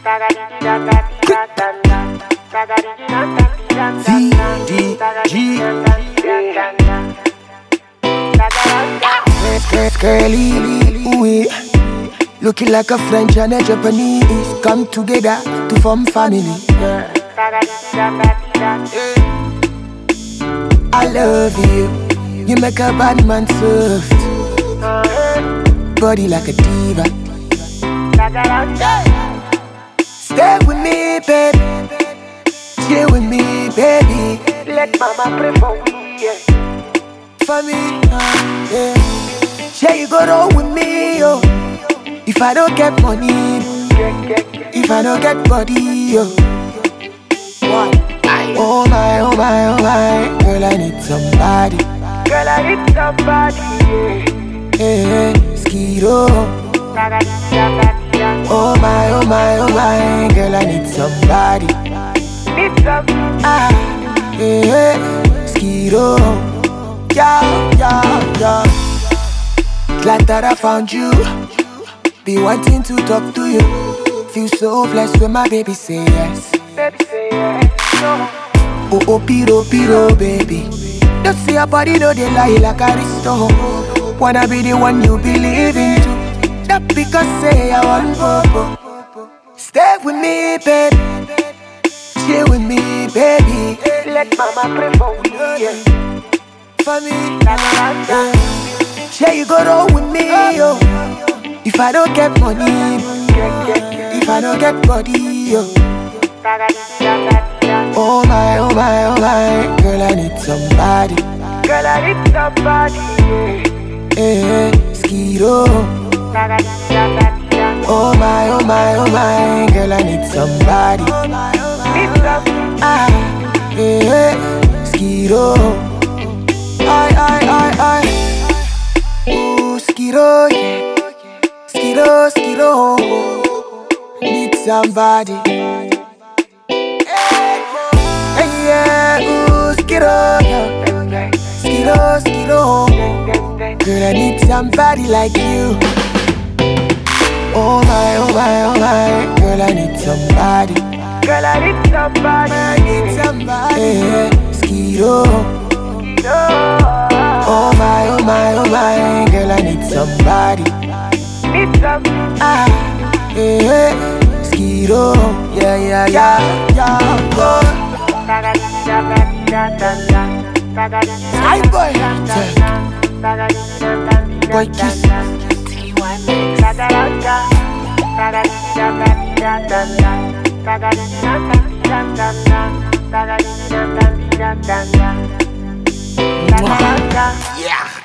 Curly, oui. Looking like a French and a Japanese come together to form family. I love you. You make a bad man soft. Body like a diva. Stay with me, baby. Chill with me, baby. Let mama pray for we, yeah. For me, yeah. Share you go roll with me, yo. If I don't get money, if I don't get body, yo. What? Oh my, oh my, oh my. Girl, I need somebody. Girl, I need somebody, yeah. Hey, Skiro. Oh my, oh my, oh my. Girl, I need somebody. Need somebody. Ah, hey, Skiro. Yeah. Glad that I found you. Be wanting to talk to you. Feel so blessed when my baby say yes. Baby say yes. No. Oh, piro, baby. Don't see your body, no, they lie like Aristo. Wanna be the one you believe in too. That because say I want popo. Stay with me, baby. Chill with me, baby. Let mama pray for me, yeah. For me, yeah. Share you go roll with me, yo. If I don't get money, if I don't get body, yo. Oh my, oh my, oh my. Girl, I need somebody. Girl, I need somebody, yeah. Hey, Skiro. Oh my, oh my, oh my. Girl, I need somebody. Ah, hey, Skiro. I. Ooh, Skiro, yeah. Skiro. Need somebody. Hey, yeah, ooh, Skiro, yeah. Skiro. Girl, I need somebody like you. Oh my, oh my, oh my. Girl, I need somebody. Girl, I need somebody. Hey, Skiro. Oh my, oh my, oh my. Girl, I need somebody. Ah, hey, Skiro. Yeah. Sky boy. Boy kiss. Yeah.